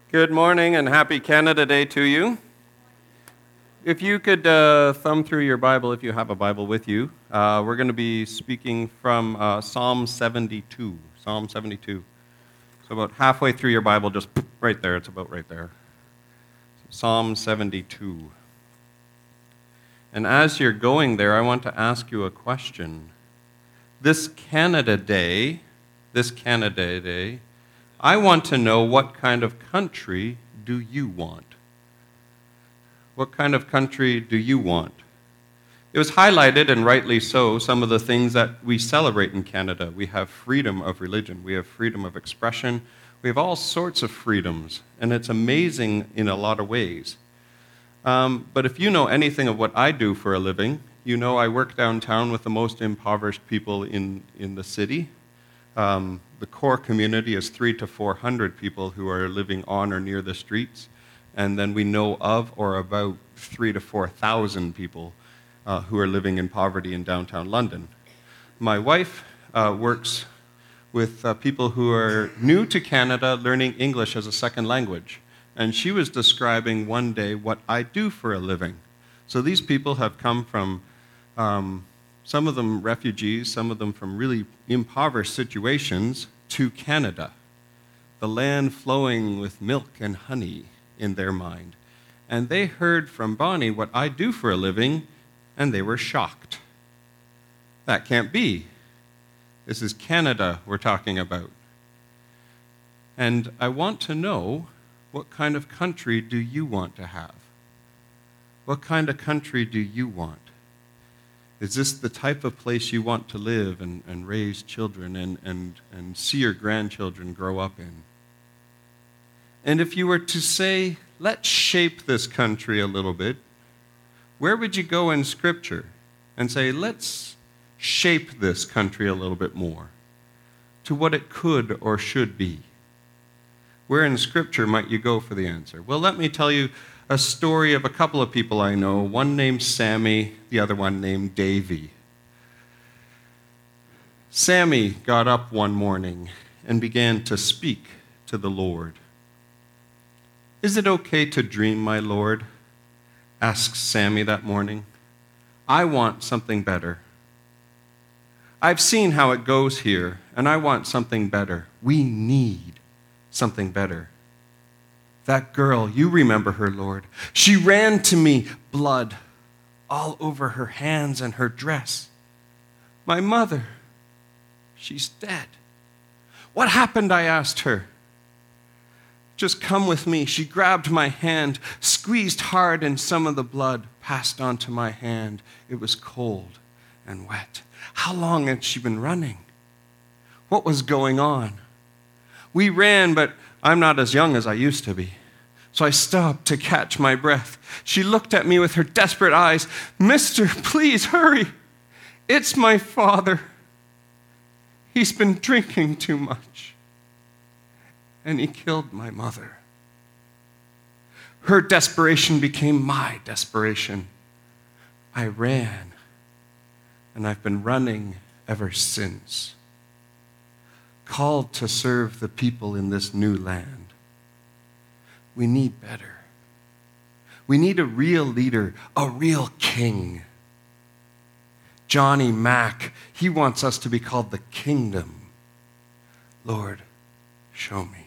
Good morning and happy Canada Day to you. If you could thumb through your Bible, if you have a Bible with you, we're going to be speaking from Psalm 72. Psalm 72. So about halfway through your Bible, just right there. It's about right there. Psalm 72. And as you're going there, I want to ask you a question. This Canada Day, I want to know, what kind of country do you want? What kind of country do you want? It was highlighted, and rightly so, some of the things that we celebrate in Canada. We have freedom of religion. We have freedom of expression. We have all sorts of freedoms, and it's amazing in a lot of ways. But if you know anything of what I do for a living, you know I work downtown with the most impoverished people in the city. The core community is 300 to 400 people who are living on or near the streets, and then we know of or about 3,000 to 4,000 people who are living in poverty in downtown London. My wife works with people who are new to Canada learning English as a second language, and she was describing one day what I do for a living. So these people have come from some of them refugees, some of them from really impoverished situations, to Canada, the land flowing with milk and honey in their mind. And they heard from Bonnie what I do for a living, and they were shocked. That can't be. This is Canada we're talking about. And I want to know, what kind of country do you want to have? What kind of country do you want? Is this the type of place you want to live and raise children and see your grandchildren grow up in? And if you were to say, let's shape this country a little bit, where would you go in Scripture and say, let's shape this country a little bit more to what it could or should be? Where in Scripture might you go for the answer? Well, let me tell you a story of a couple of people I know, one named Sammy, the other one named Davy. Sammy got up one morning and began to speak to the Lord. "Is it okay to dream, my Lord?" asked Sammy that morning. "I want something better. I've seen how it goes here, and I want something better. We need something better. That girl, you remember her, Lord. She ran to me, blood all over her hands and her dress. My mother, she's dead. What happened?" I asked her. "Just come with me." She grabbed my hand, squeezed hard, and some of the blood passed onto my hand. It was cold and wet. How long had she been running? What was going on? We ran, but I'm not as young as I used to be. So I stopped to catch my breath. She looked at me with her desperate eyes. "Mister, please hurry. It's my father. He's been drinking too much, and he killed my mother." Her desperation became my desperation. I ran, and I've been running ever since, called to serve the people in this new land. We need better. We need a real leader, a real king. Johnny Mack, he wants us to be called the kingdom. Lord, show me.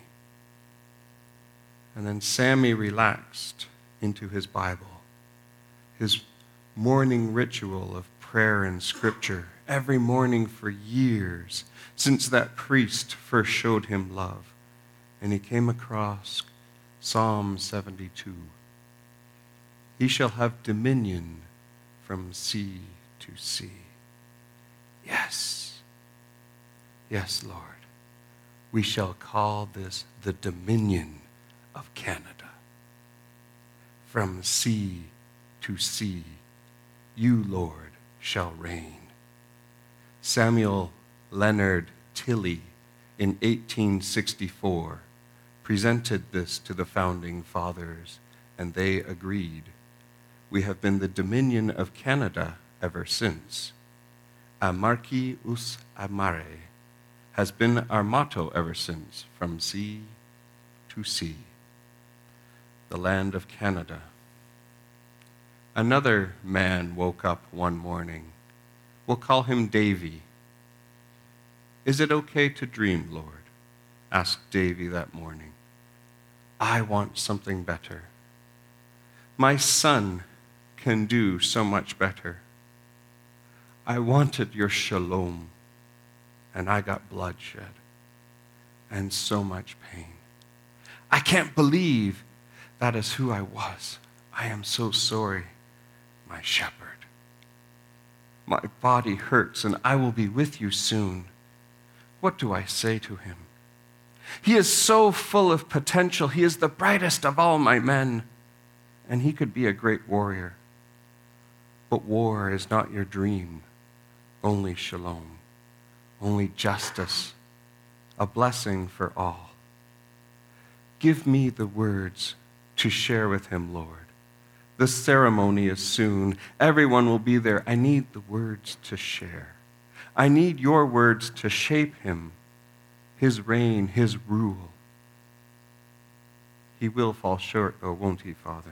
And then Sammy relaxed into his Bible, his morning ritual of prayer and Scripture, every morning for years, since that priest first showed him love. And he came across Psalm 72. "He shall have dominion from sea to sea." Yes, yes, Lord, we shall call this the dominion of Canada. From sea to sea, you, Lord, shall reign. Samuel Leonard Tilley in 1864 presented this to the founding fathers, and they agreed. We have been the dominion of Canada ever since. A marqui us amare has been our motto ever since, from sea to sea. the land of Canada. Another man woke up one morning. We'll call him Davy. "Is it okay to dream, Lord?" asked Davy that morning. "I want something better. My son can do so much better. I wanted your shalom, and I got bloodshed and so much pain. I can't believe that is who I was. I am so sorry, my shepherd. My body hurts, and I will be with you soon. What do I say to him? He is so full of potential. He is the brightest of all my men, and he could be a great warrior. But war is not your dream, only shalom, only justice, a blessing for all. Give me the words to share with him, Lord. The ceremony is soon. Everyone will be there. I need the words to share. I need your words to shape him, his reign, his rule. He will fall short, though, won't he, Father?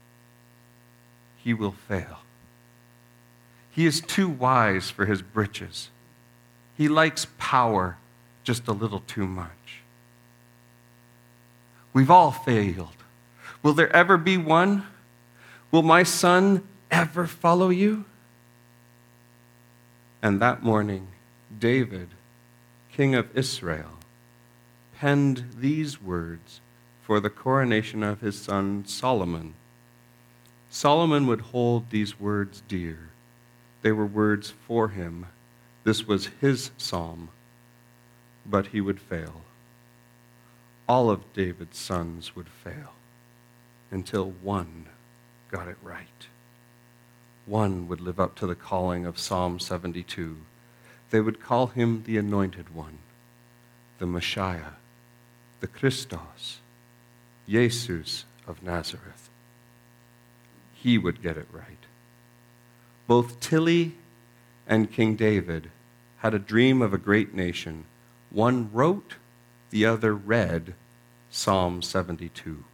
He will fail. He is too wise for his britches. He likes power just a little too much. We've all failed. Will there ever be one? Will my son ever follow you? And that morning, David, king of Israel, penned these words for the coronation of his son Solomon. Solomon would hold these words dear. They were words for him. This was his psalm, but he would fail. All of David's sons would fail until one got it right. One would live up to the calling of Psalm 72. They would call him the Anointed One, the Messiah, the Christos, Jesus of Nazareth. He would get it right. Both Tilly and King David had a dream of a great nation. One wrote, the other read Psalm 72.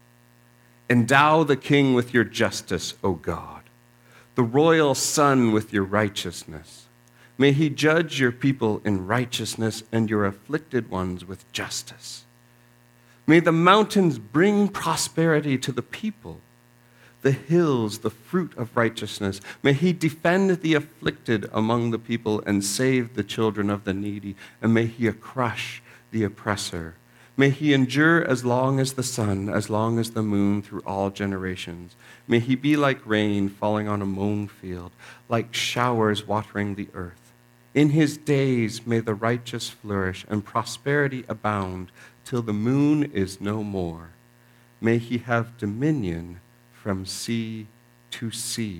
Endow the king with your justice, O God, the royal son with your righteousness. May he judge your people in righteousness and your afflicted ones with justice. May the mountains bring prosperity to the people, the hills the fruit of righteousness. May he defend the afflicted among the people and save the children of the needy, and may he crush the oppressor. May he endure as long as the sun, as long as the moon through all generations. May he be like rain falling on a mown field, like showers watering the earth. In his days may the righteous flourish and prosperity abound till the moon is no more. May he have dominion from sea to sea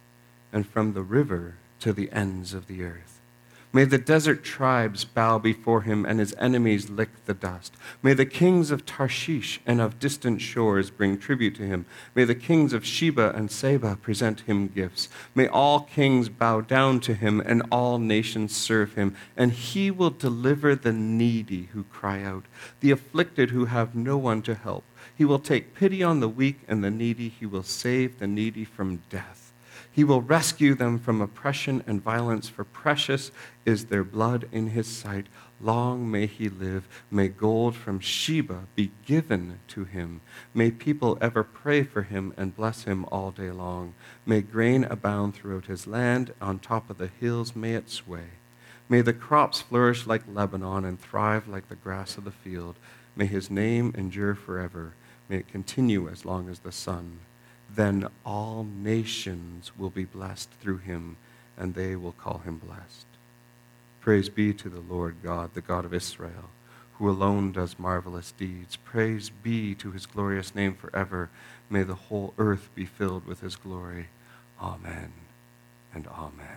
and from the river to the ends of the earth. May the desert tribes bow before him and his enemies lick the dust. May the kings of Tarshish and of distant shores bring tribute to him. May the kings of Sheba and Seba present him gifts. May all kings bow down to him and all nations serve him. And he will deliver the needy who cry out, the afflicted who have no one to help. He will take pity on the weak and the needy. He will save the needy from death. He will rescue them from oppression and violence, for precious is their blood in his sight. Long may he live. May gold from Sheba be given to him. May people ever pray for him and bless him all day long. May grain abound throughout his land. On top of the hills may it sway. May the crops flourish like Lebanon and thrive like the grass of the field. May his name endure forever. May it continue as long as the sun. Then all nations will be blessed through him, and they will call him blessed. Praise be to the Lord God, the God of Israel, who alone does marvelous deeds. Praise be to his glorious name forever. May the whole earth be filled with his glory. Amen and amen.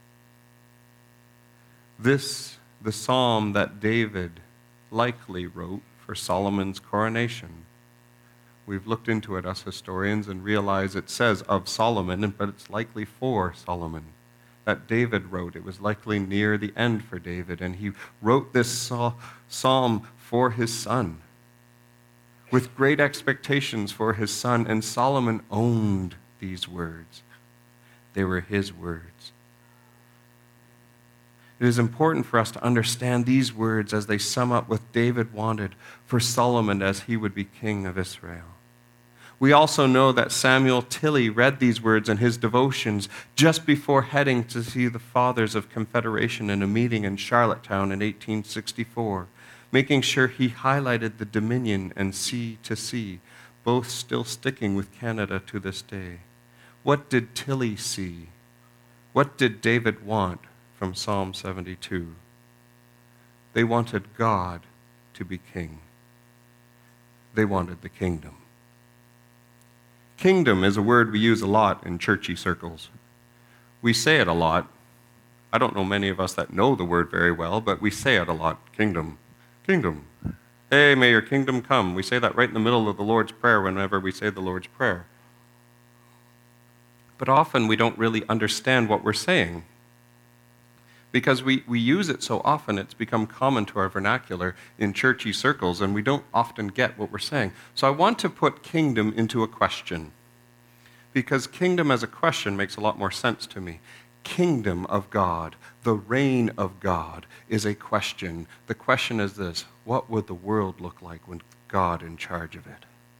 This, the psalm that David likely wrote for Solomon's coronation. We've looked into it, us historians, and realize it says of Solomon, but it's likely for Solomon, that David wrote. It was likely near the end for David, and he wrote this psalm for his son. with great expectations for his son, and Solomon owned these words. They were his words. It is important for us to understand these words as they sum up what David wanted for Solomon as he would be king of Israel. We also know that Samuel Tilley read these words in his devotions just before heading to see the Fathers of Confederation in a meeting in Charlottetown in 1864, making sure he highlighted the Dominion and sea to sea, both still sticking with Canada to this day. What did Tilley see? What did David want from Psalm 72? They wanted God to be king. They wanted the kingdom. Kingdom is a word we use a lot in churchy circles. We say it a lot. I don't know many of us that know the word very well, but we say it a lot. Kingdom. Kingdom. Hey, may your kingdom come. We say that right in the middle of the Lord's Prayer whenever we say the Lord's Prayer. But often we don't really understand what we're saying. Because we use it so often, it's become common to our vernacular in churchy circles, and we don't often get what we're saying. So I want to put kingdom into a question, because kingdom as a question makes a lot more sense to me. Kingdom of God, the reign of God, is a question. The question is this: what would the world look like with God in charge of it?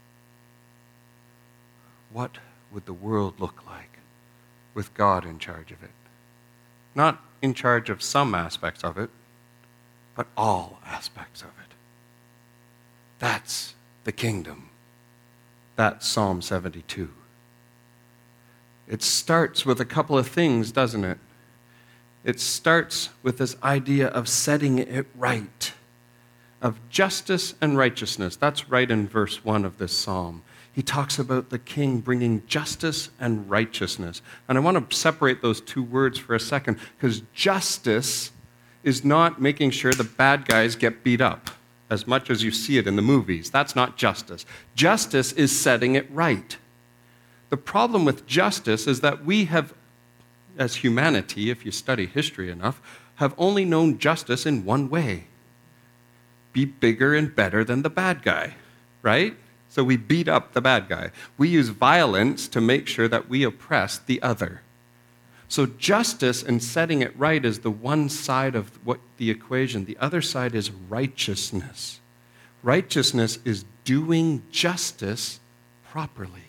What would the world look like with God in charge of it? Not in charge of some aspects of it, but all aspects of it. That's the kingdom. That's Psalm 72. It starts with a couple of things, doesn't it? It starts with this idea of setting it right, of justice and righteousness. That's right in verse 1 of this psalm. He talks about the king bringing justice and righteousness. And I want to separate those two words for a second, because justice is not making sure the bad guys get beat up as much as you see it in the movies. That's not justice. Justice is setting it right. The problem with justice is that we have, as humanity, if you study history enough, have only known justice in one way: be bigger and better than the bad guy, right? So we beat up the bad guy. We use violence to make sure that we oppress the other. So justice and setting it right is the one side of what the equation. The other side is righteousness. Righteousness is doing justice properly.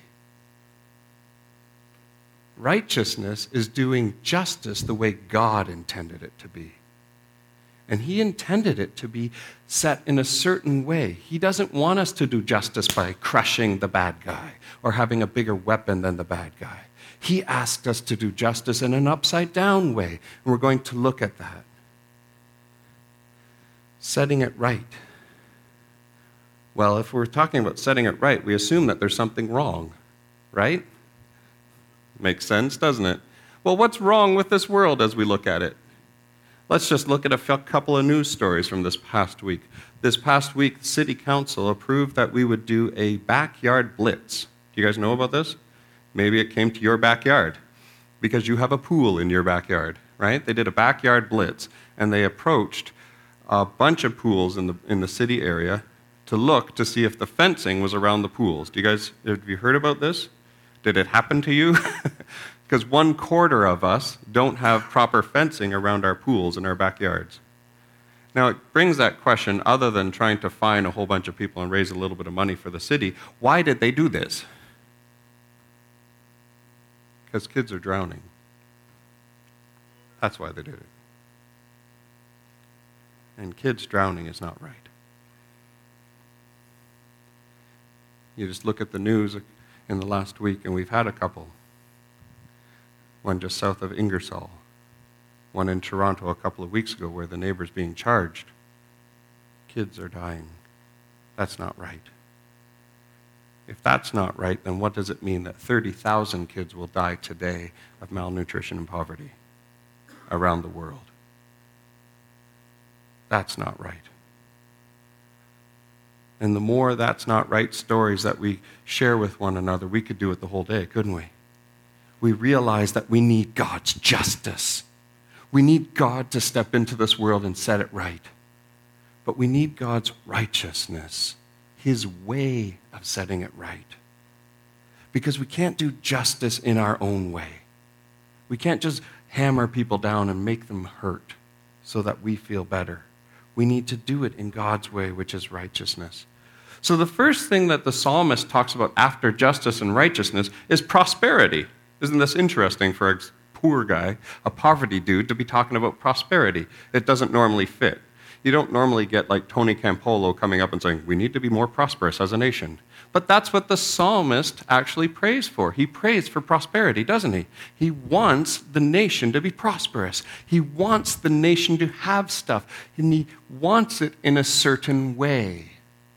Righteousness is doing justice the way God intended it to be. And he intended it to be set in a certain way. He doesn't want us to do justice by crushing the bad guy or having a bigger weapon than the bad guy. He asked us to do justice in an upside-down way, and we're going to look at that. Setting it right. Well, if we're talking about setting it right, we assume that there's something wrong, right? Makes sense, doesn't it? Well, what's wrong with this world as we look at it? Let's just look at a couple of news stories from this past week. This past week, the City Council approved that we would do a backyard blitz. Do you guys know about this? Maybe it came to your backyard because you have a pool in your backyard, right? They did a backyard blitz, and they approached a bunch of pools in the city area to look to see if the fencing was around the pools. Have you heard about this? Did it happen to you? Because 1/4 of us don't have proper fencing around our pools and our backyards. Now, it brings that question, other than trying to fine a whole bunch of people and raise a little bit of money for the city, why did they do this? Because kids are drowning. That's why they did it. And kids drowning is not right. You just look at the news in the last week, and we've had a couple. One just south of Ingersoll, one in Toronto a couple of weeks ago where the neighbor's being charged. Kids are dying. That's not right. If that's not right, then what does it mean that 30,000 kids will die today of malnutrition and poverty around the world? That's not right. And the more that's not right stories that we share with one another, we could do it the whole day, couldn't we? We realize that we need God's justice. We need God to step into this world and set it right. But we need God's righteousness. his way of setting it right. Because we can't do justice in our own way. We can't just hammer people down and make them hurt so that we feel better. We need to do it in God's way, which is righteousness. So the first thing that the psalmist talks about after justice and righteousness is prosperity. Isn't this interesting for a poor guy, a poverty dude, to be talking about prosperity? It doesn't normally fit. You don't normally get like Tony Campolo coming up and saying, we need to be more prosperous as a nation. But that's what the psalmist actually prays for. He prays for prosperity, doesn't he? He wants the nation to be prosperous. He wants the nation to have stuff, and he wants it in a certain way.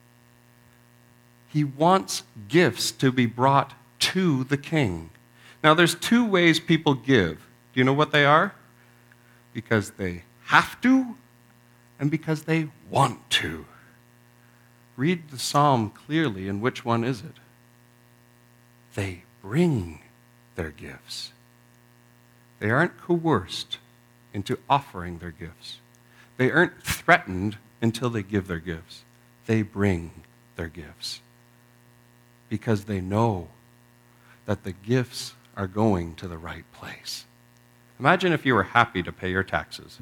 He wants gifts to be brought to the king. Now, there's two ways people give. Do you know what they are? Because they have to, and because they want to. Read the psalm clearly, and which one is it? They bring their gifts. They aren't coerced into offering their gifts. They aren't threatened until they give their gifts. They bring their gifts because they know that the gifts are going to the right place. Imagine if you were happy to pay your taxes.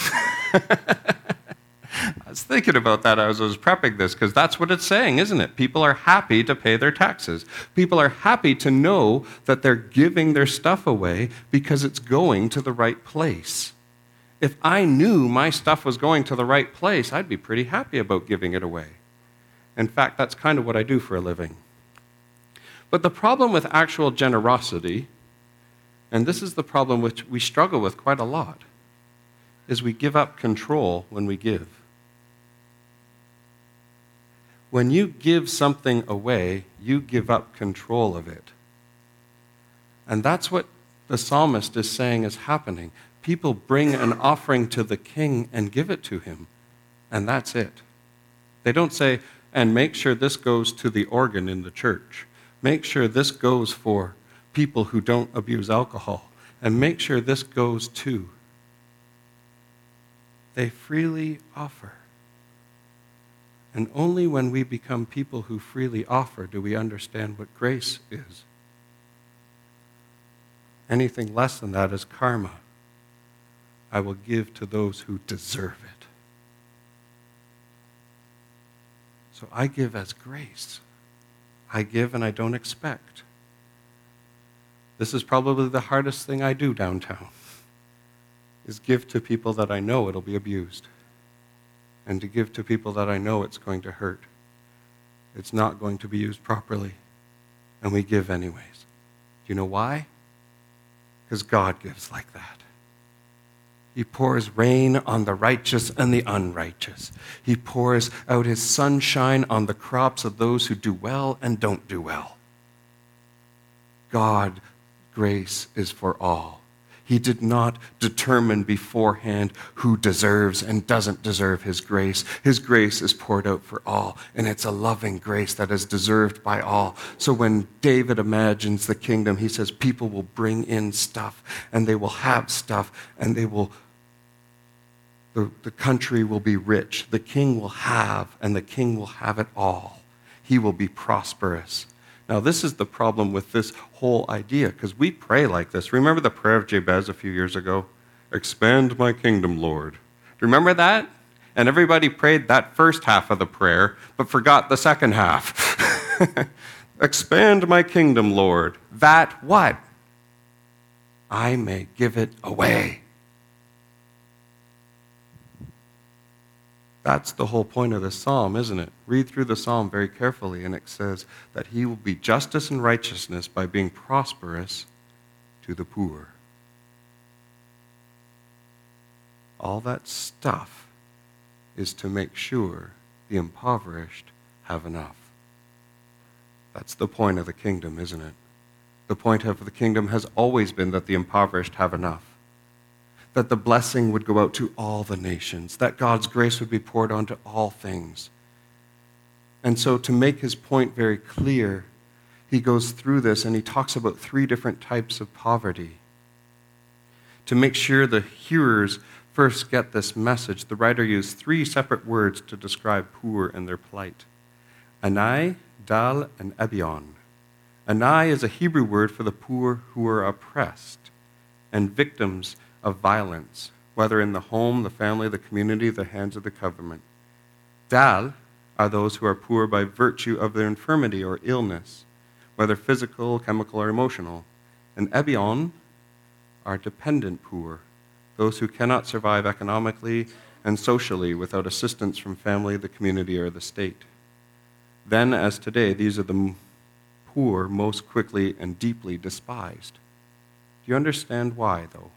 I was thinking about that as I was prepping this, because that's what it's saying, isn't it? People are happy to pay their taxes. People are happy to know that they're giving their stuff away because it's going to the right place. If I knew my stuff was going to the right place, I'd be pretty happy about giving it away. In fact, that's kind of what I do for a living. But the problem with actual generosity, and this is the problem which we struggle with quite a lot, is we give up control when we give. When you give something away, you give up control of it. And that's what the psalmist is saying is happening. People bring an offering to the king and give it to him, and that's it. They don't say, and make sure this goes to the organ in the church. Make sure this goes for people who don't abuse alcohol, and make sure this goes to. They freely offer. And only when we become people who freely offer do we understand what grace is. Anything less than that is karma. I will give to those who deserve it. So I give as grace. I give and I don't expect. This is probably the hardest thing I do downtown, is give to people that I know it'll be abused. And to give to people that I know it's going to hurt. It's not going to be used properly. And we give anyways. Do you know why? Because God gives like that. He pours rain on the righteous and the unrighteous. He pours out his sunshine on the crops of those who do well and don't do well. God's grace is for all. He did not determine beforehand who deserves and doesn't deserve his grace. His grace is poured out for all, and it's a loving grace that is deserved by all. So when David imagines the kingdom, he says people will bring in stuff, and they will have stuff, and they will. The country will be rich. The king will have, and the king will have it all. He will be prosperous. Now, this is the problem with this whole idea, because we pray like this. Remember the prayer of Jabez a few years ago? Expand my kingdom, Lord. Remember that? And everybody prayed that first half of the prayer, but forgot the second half. Expand my kingdom, Lord. That what? I may give it away. That's the whole point of the psalm, isn't it? Read through the psalm very carefully, and it says that he will be justice and righteousness by being prosperous to the poor. All that stuff is to make sure the impoverished have enough. That's the point of the kingdom, isn't it? The point of the kingdom has always been that the impoverished have enough. That the blessing would go out to all the nations, that God's grace would be poured onto all things. And so to make his point very clear, he goes through this and he talks about 3 different types of poverty. To make sure the hearers first get this message, the writer used 3 separate words to describe poor and their plight. Anai, Dal, and Ebion. Anai is a Hebrew word for the poor who are oppressed and victims of violence, whether in the home, the family, the community, the hands of the government. Dal are those who are poor by virtue of their infirmity or illness, whether physical, chemical, or emotional. And Ebion are dependent poor, those who cannot survive economically and socially without assistance from family, the community, or the state. Then, as today, these are the poor most quickly and deeply despised. Do you understand why, though?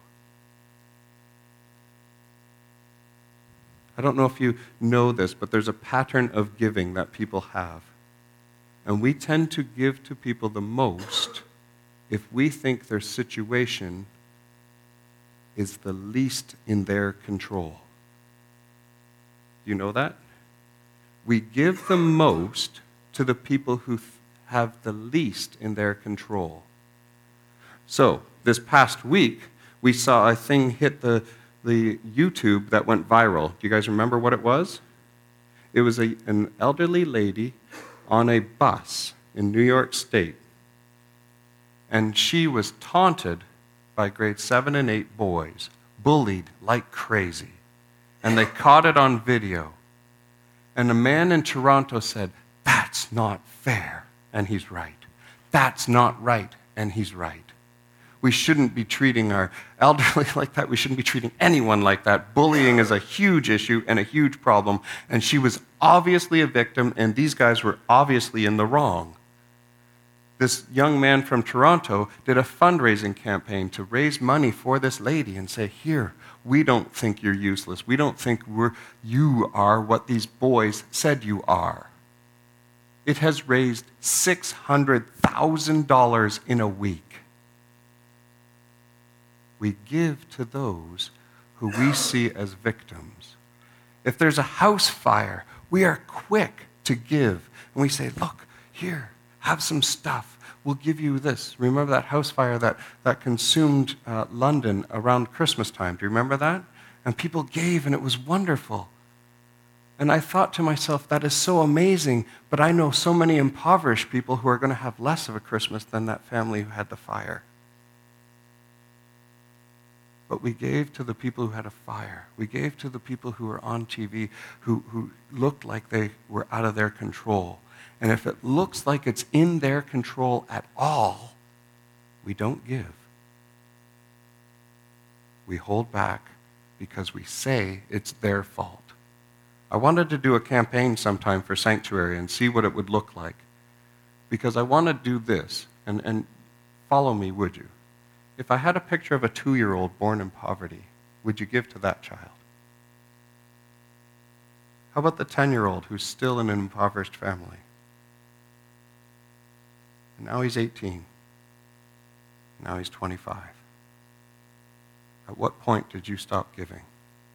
I don't know if you know this, but there's a pattern of giving that people have. And we tend to give to people the most if we think their situation is the least in their control. Do you know that? We give the most to the people who have the least in their control. So, this past week, we saw a thing hit the YouTube that went viral. Do you guys remember what it was? It was an elderly lady on a bus in New York State, and she was taunted by grade 7 and 8 boys, bullied like crazy, and they caught it on video. And a man in Toronto said, "That's not fair," and he's right. "That's not right," and he's right. We shouldn't be treating our elderly like that. We shouldn't be treating anyone like that. Bullying is a huge issue and a huge problem, and she was obviously a victim, and these guys were obviously in the wrong. This young man from Toronto did a fundraising campaign to raise money for this lady and say, "Here, we don't think you're useless. We don't think you are what these boys said you are." It has raised $600,000 in a week. We give to those who we see as victims. If there's a house fire, we are quick to give. And we say, "Look, here, have some stuff. We'll give you this." Remember that house fire that consumed London around Christmas time? Do you remember that? And people gave, and it was wonderful. And I thought to myself, that is so amazing, but I know so many impoverished people who are going to have less of a Christmas than that family who had the fire. But we gave to the people who had a fire. We gave to the people who were on TV, who looked like they were out of their control. And if it looks like it's in their control at all, we don't give. We hold back because we say it's their fault. I wanted to do a campaign sometime for Sanctuary and see what it would look like. Because I want to do this, and follow me, would you? If I had a picture of a 2-year-old born in poverty, would you give to that child? How about the 10-year-old who's still in an impoverished family? And now he's 18. Now he's 25. At what point did you stop giving?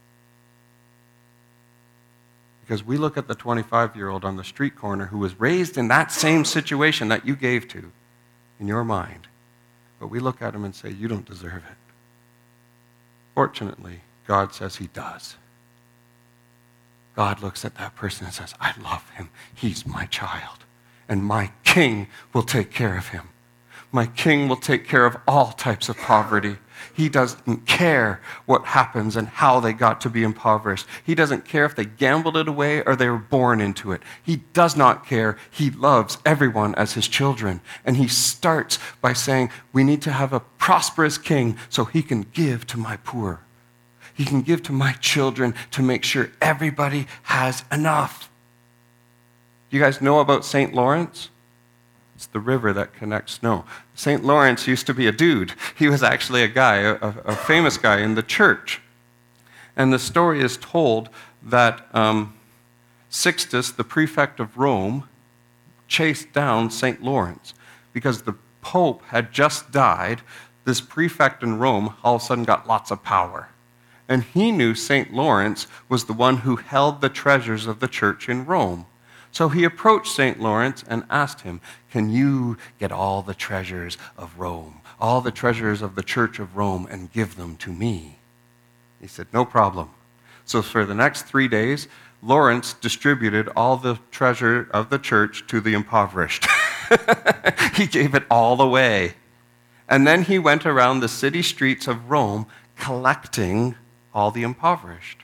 Because we look at the 25-year-old on the street corner who was raised in that same situation that you gave to in your mind. But we look at him and say, "You don't deserve it." Fortunately, God says he does. God looks at that person and says, "I love him. He's my child. And my king will take care of him. My king will take care of all types of poverty. He doesn't care what happens and how they got to be impoverished. He doesn't care if they gambled it away or they were born into it. He does not care. He loves everyone as his children. And he starts by saying, we need to have a prosperous king so he can give to my poor. He can give to my children to make sure everybody has enough. You guys know about St. Lawrence? It's the river that connects snow. St. Lawrence used to be a dude. He was actually a guy, a famous guy in the church. And the story is told that Sixtus, the prefect of Rome, chased down St. Lawrence because the Pope had just died. This prefect in Rome all of a sudden got lots of power. And he knew St. Lawrence was the one who held the treasures of the church in Rome. So he approached St. Lawrence and asked him, "Can you get all the treasures of Rome, all the treasures of the Church of Rome, and give them to me?" He said, "No problem." So for the next 3 days, Lawrence distributed all the treasure of the church to the impoverished. He gave it all away. And then he went around the city streets of Rome collecting all the impoverished.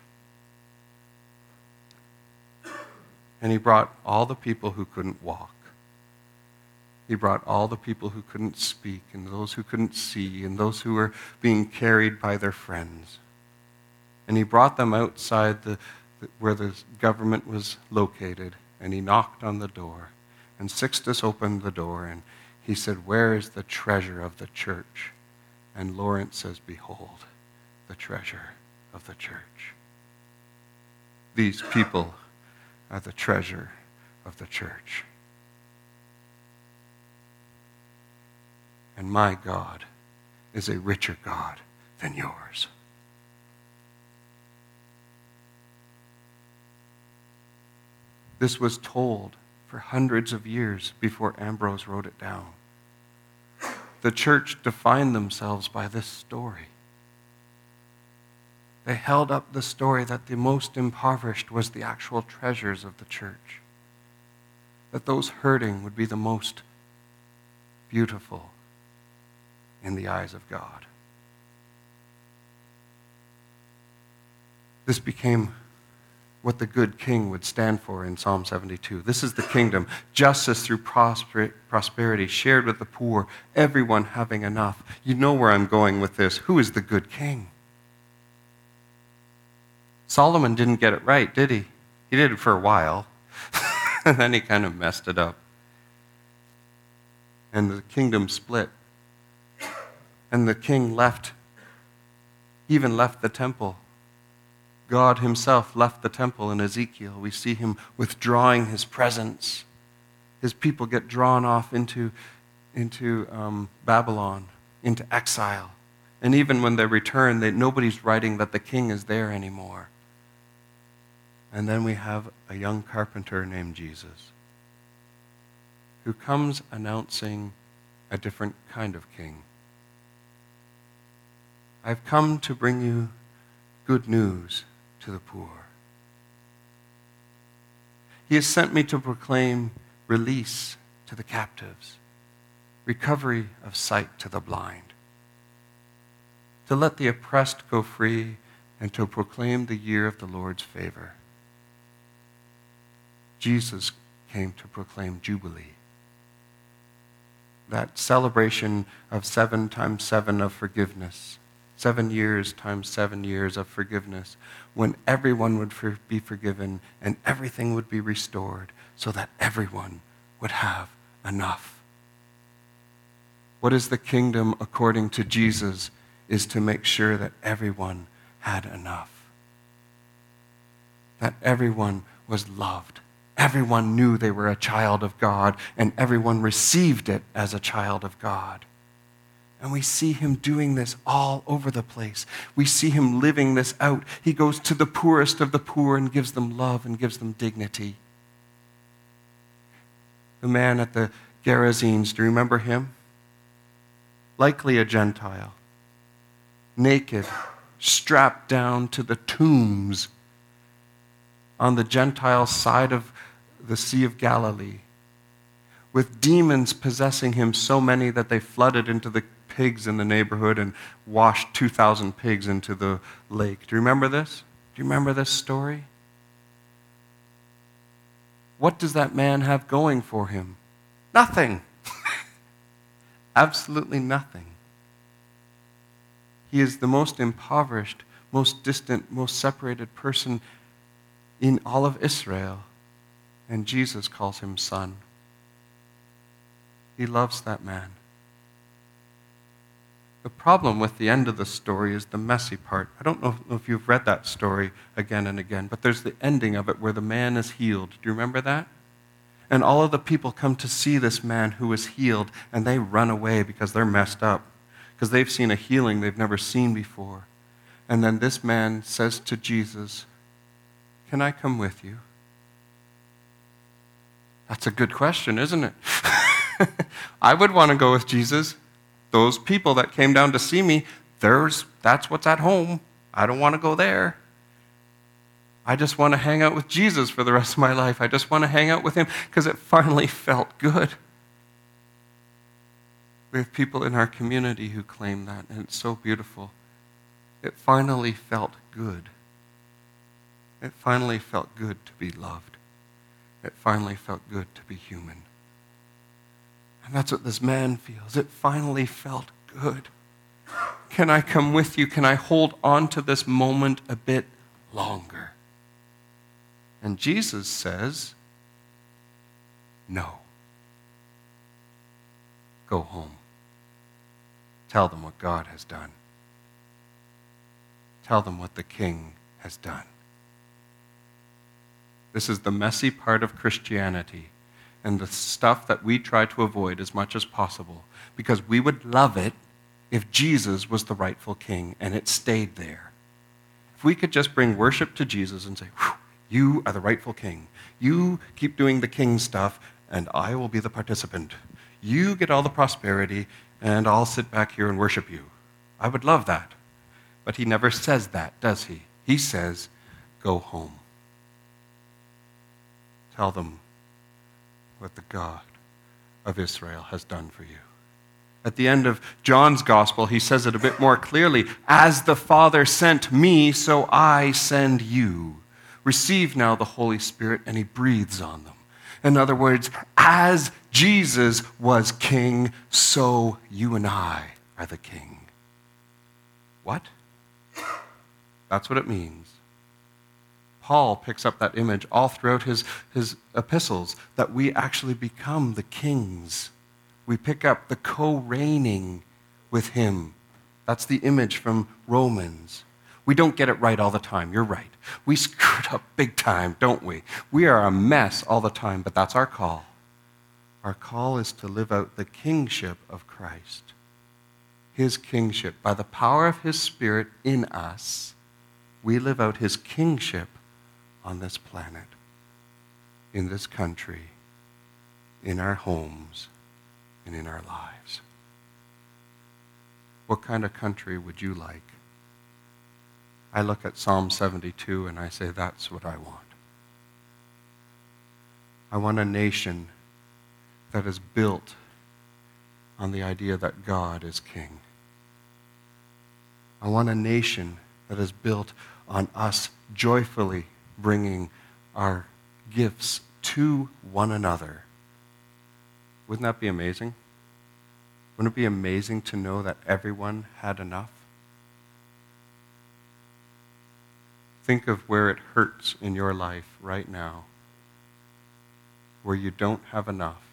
And he brought all the people who couldn't walk. He brought all the people who couldn't speak, and those who couldn't see, and those who were being carried by their friends. And he brought them outside where the government was located, and he knocked on the door. And Sixtus opened the door, and he said, "Where is the treasure of the church?" And Lawrence says, "Behold, the treasure of the church." These people are the treasure of the church. And my God is a richer God than yours. This was told for hundreds of years before Ambrose wrote it down. The church defined themselves by this story. They held up the story that the most impoverished was the actual treasures of the church, that those hurting would be the most beautiful in the eyes of God. This became what the good king would stand for in Psalm 72. This is the kingdom, justice through prosperity, shared with the poor, everyone having enough. You know where I'm going with this. Who is the good king? Solomon didn't get it right, did he? He did it for a while, and then he kind of messed it up. And the kingdom split. And the king even left the temple. God himself left the temple in Ezekiel. We see him withdrawing his presence. His people get drawn off into Babylon, into exile. And even when they return, nobody's writing that the king is there anymore. And then we have a young carpenter named Jesus, who comes announcing a different kind of king. I've come to bring you good news to the poor. He has sent me to proclaim release to the captives, recovery of sight to the blind, to let the oppressed go free, and to proclaim the year of the Lord's favor. Jesus came to proclaim Jubilee, that celebration of 7 times 7 of forgiveness, 7 years times 7 years of forgiveness, when everyone would be forgiven and everything would be restored so that everyone would have enough. What is the kingdom according to Jesus is to make sure that everyone had enough, that everyone was loved. Everyone knew they were a child of God, and everyone received it as a child of God. And we see him doing this all over the place. We see him living this out. He goes to the poorest of the poor and gives them love and gives them dignity. The man at the Gerasenes, do you remember him? Likely a Gentile, naked, strapped down to the tombs on the Gentile side of the Sea of Galilee, with demons possessing him so many that they flooded into the pigs in the neighborhood and washed 2,000 pigs into the lake. Do you remember this? Do you remember this story? What does that man have going for him? Nothing. Absolutely nothing. He is the most impoverished, most distant, most separated person in all of Israel, and Jesus calls him son. He loves that man. The problem with the end of the story is the messy part. I don't know if you've read that story again and again, but there's the ending of it where the man is healed. Do you remember that? And all of the people come to see this man who is healed, and they run away because they're messed up, because they've seen a healing they've never seen before. And then this man says to Jesus, "Can I come with you?" That's a good question, isn't it? I would want to go with Jesus. Those people that came down to see me, that's what's at home. I don't want to go there. I just want to hang out with Jesus for the rest of my life. I just want to hang out with him because it finally felt good. We have people in our community who claim that, and it's so beautiful. It finally felt good. It finally felt good to be loved. It finally felt good to be human. And that's what this man feels. It finally felt good. Can I come with you? Can I hold on to this moment a bit longer? And Jesus says, no. Go home. Tell them what God has done. Tell them what the King has done. This is the messy part of Christianity and the stuff that we try to avoid as much as possible because we would love it if Jesus was the rightful king and it stayed there. If we could just bring worship to Jesus and say, you are the rightful king. You keep doing the king stuff and I will be the participant. You get all the prosperity and I'll sit back here and worship you. I would love that. But he never says that, does he? He says, go home. Tell them what the God of Israel has done for you. At the end of John's gospel, he says it a bit more clearly. As the Father sent me, so I send you. Receive now the Holy Spirit, and he breathes on them. In other words, as Jesus was king, so you and I are the king. What? That's what it means. Paul picks up that image all throughout his epistles, that we actually become the kings. We pick up the co-reigning with him. That's the image from Romans. We don't get it right all the time. You're right. We screwed up big time, don't we? We are a mess all the time, but that's our call. Our call is to live out the kingship of Christ. His kingship. By the power of his Spirit in us, we live out his kingship on this planet, in this country, in our homes, and in our lives. What kind of country would you like? I look at Psalm 72 and I say, that's what I want. I want a nation that is built on the idea that God is king. I want a nation that is built on us joyfully bringing our gifts to one another. Wouldn't that be amazing? Wouldn't it be amazing to know that everyone had enough? Think of where it hurts in your life right now, where you don't have enough,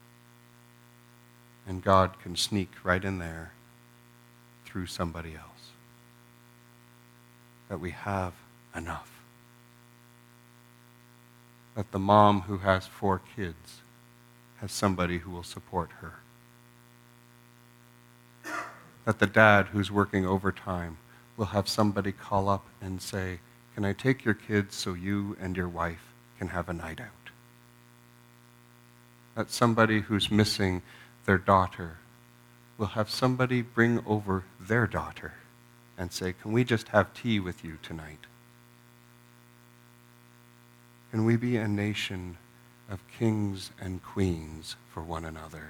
and God can sneak right in there through somebody else. That we have enough. That the mom who has 4 kids has somebody who will support her. That the dad who's working overtime will have somebody call up and say, can I take your kids so you and your wife can have a night out? That somebody who's missing their daughter will have somebody bring over their daughter and say, can we just have tea with you tonight? Can we be a nation of kings and queens for one another?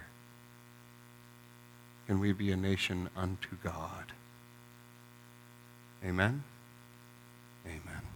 Can we be a nation unto God? Amen? Amen.